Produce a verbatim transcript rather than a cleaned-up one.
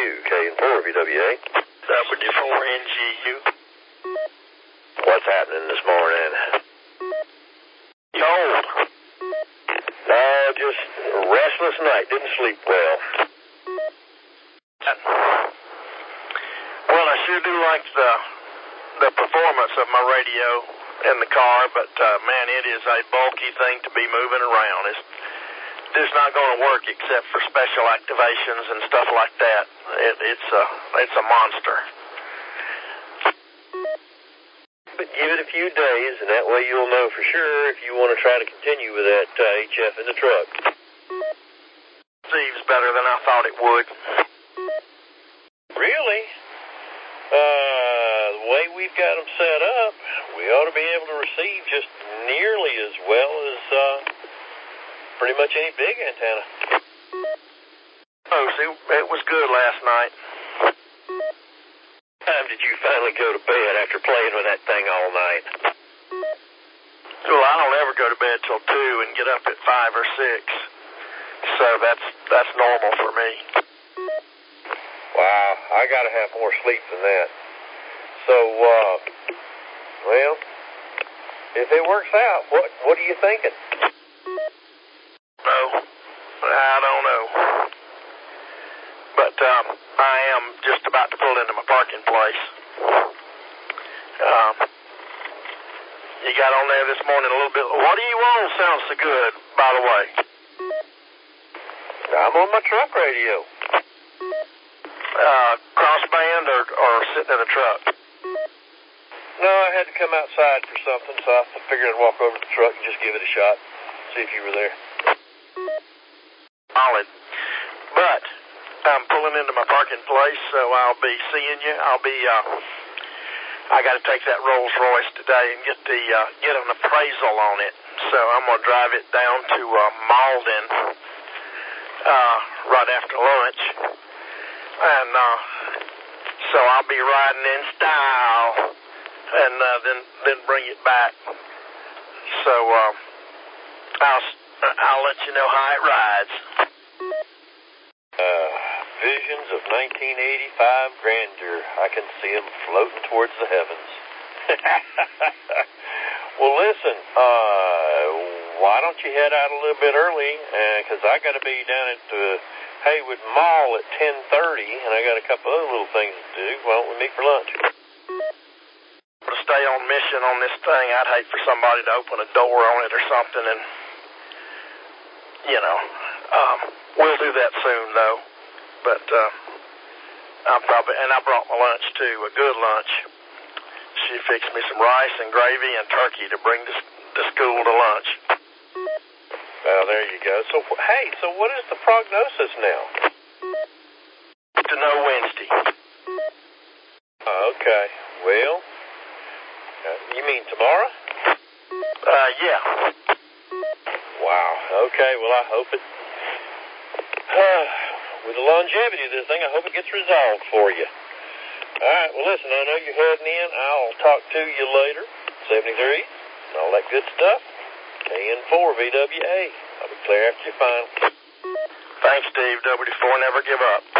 K and four V W A. W four N G U. What's happening this morning? Cold. No, just a restless night. Didn't sleep well. Well, I sure do like the the performance of my radio in the car, but uh, man, it is a bulky thing to be moving around. It's just not going to work except for special activations and stuff like that. It, it's a it's a monster. But give it a few days, and that way you'll know for sure if you want to try to continue with that uh, H F in the truck. Receives better than I thought it would. Really? Uh, the way we've got them set up, we ought to be able to receive just nearly as well as uh, pretty much any big antenna. Oh, see, it was good last night. What time did you finally go to bed after playing with that thing all night? Well, I don't ever go to bed till two and get up at five or six. So that's that's normal for me. Wow, I gotta have more sleep than that. So, uh, well, if it works out, what what are you thinking? No, I don't know. But um, I am just about to pull into my parking place. Um, you got on there this morning a little bit. What do you want? Sounds so good, by the way. I'm on my truck radio. Uh, crossband or, or sitting in a truck? No, I had to come outside for something, so I figured I'd walk over to the truck and just give it a shot, see if you were there. Solid. But I'm pulling into my parking place, so I'll be seeing you. I'll be, uh, I got to take that Rolls Royce today and get the, uh, get an appraisal on it. So I'm going to drive it down to, uh, Malden, uh, right after lunch. And, uh, so I'll be riding in style and, uh, then, then bring it back. So, um, I'll, I'll let you know how it rides. Uh, visions of nineteen eighty-five grandeur. I can see them floating towards the heavens. Well, listen, uh, why don't you head out a little bit early? Because uh, I got to be down at the Haywood Mall at ten thirty, and I got a couple other little things to do. Why don't we meet for lunch? To stay on mission on this thing, I'd hate for somebody to open a door on it or something, and, you know, um, we'll do that soon, though. But uh, I'm probably, and I brought my lunch, too, a good lunch. She fixed me some rice and gravy and turkey to bring to, to school to lunch. Well, there you go. So, hey, so what is the prognosis now? To know Wednesday. Okay. Well, uh, you mean tomorrow? Uh, yeah. Wow. Okay, well, I hope it, uh, with the longevity of this thing, I hope it gets resolved for you. All right, well, listen, I know you're heading in. I'll talk to you later. seventy-three and all that good stuff. K N four V W A. I'll be clear after you final. Thanks, Steve. W four never give up.